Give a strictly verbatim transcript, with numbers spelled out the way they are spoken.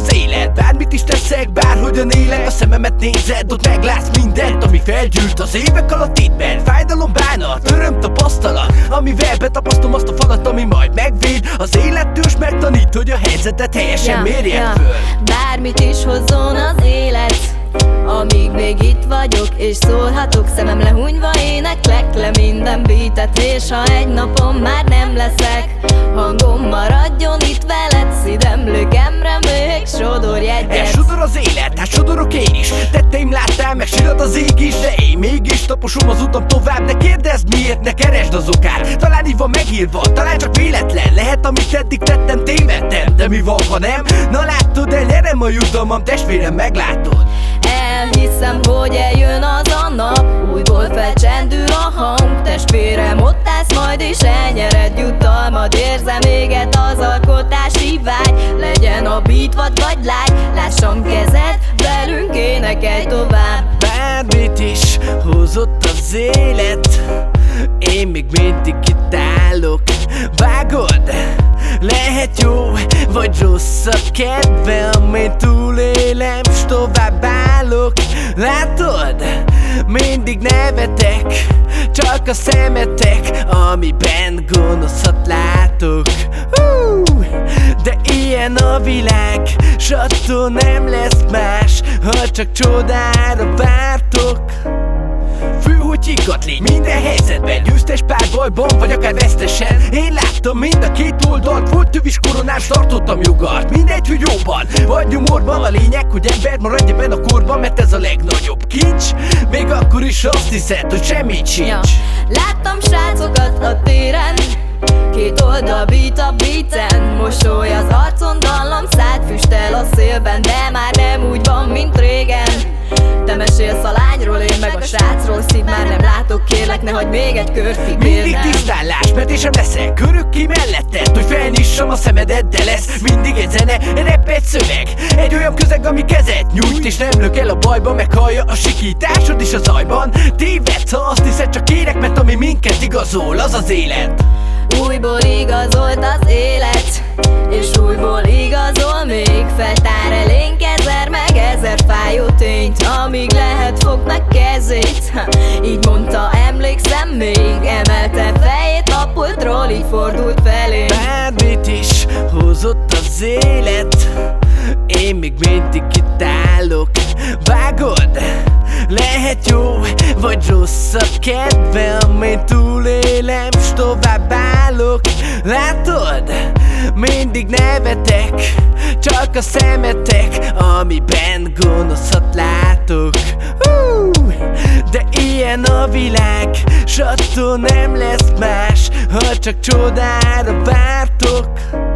az élet. Bármit is teszek, bárhogyan élek, a szememet nézed, ott meglátsz mindent, ami felgyűlt az évek alatt itt benn. Fájdalom, bánat, öröm, tapasztalat, amivel betapasztom azt a falat, ami majd megvéd. Az élettős megtanít, hogy a helyzetet helyesen ja, mérjen ja. föl. Bármit is hozzon az élet, amíg még itt vagyok és szólhatok, szemem lehúnyva éneklek le minden beatet. És ha egy napon már nem leszek, hangom maradjon itt veled, szívemlékemre még sodorj egyet. Elsodor az élet, hát sodorok én is. Tetteim láttál, meg sirad az ég is, de én mégis taposom az utam tovább. Ne kérdezd miért, ne keresd az okát. Talán így van megírva, talán csak véletlen. Lehet, amit eddig tettem, tévedtem. De mi van, ha nem? Na látod, elnyerem a jutalmam, testvérem, meglátod. Elhiszem, hogy eljön az a nap, újból felcsendül a hang. Testvérem, ott állsz majd és elnyered jutalmad. Érzem éget az alkotási vágy, legyen a beat vad vagy lágy. Lássam kezed, velünk énekelj tovább. Bármit is hozott az élet, én még mindig itt állok. Vágod? Lehet jó vagy rossz a kedvem, én túlélem s tovább állok. Látod? Mindig nevetek, csak a szemetek, amiben gonoszat látok. Hú, de ilyen a világ, s attól nem lesz más, ha csak csodára vártok. Fő, hogy higgadt légy minden helyzetben, győztes párbajban, vagy akár vesztesen. Én láttam mind a két oldalt, volt tövis koronás, tartottam jogart. Mindegy, hogy jóban vagy nyomorban, a lényeg, hogy ember maradj ebben a korban, mert ez a legnagyobb kincs. Még akkor is azt hiszed, hogy semmit sincs. Ja. Láttam srácokat a téren, két oldal beat a beaten, mosoly az arcon, dallam szád füstel a szélben. De már nem úgy van, mint régen. Te mesélsz a lányról, én meg a srácról, szív már nem látok, kérlek, ne hagyd még egy kört kibírnem. Mindig tisztállás, mert én sem leszek örökké melletted, hogy felnyissam a szemedet, de lesz mindig egy zene, egy rap, egy szöveg, egy olyan közeg, ami kezet nyújt, és nem lök el a bajba, meghallja a sikításod is a zajban. Tévedsz, ha azt hiszed, csak kérek, mert ami minket igazol, az az élet. Újból igazolt az élet, és újból igazol még. Feltár elénk ezer meg ezer fájó tényt, amíg lehet fog meg kezét. Ha, így mondta, emlékszem még, emelte fejét a pultról, így fordult felé. Bármit is hozott az élet, én még mindig itt állok. Vágod? Lehet jó vagy rossz a kedvem, én túlélem s tovább állok. Látod? Mindig nevetek, csak a szemetek, amiben gonoszat látok. Hú, de ilyen a világ, s attól nem lesz más, ha csak csodára vártok.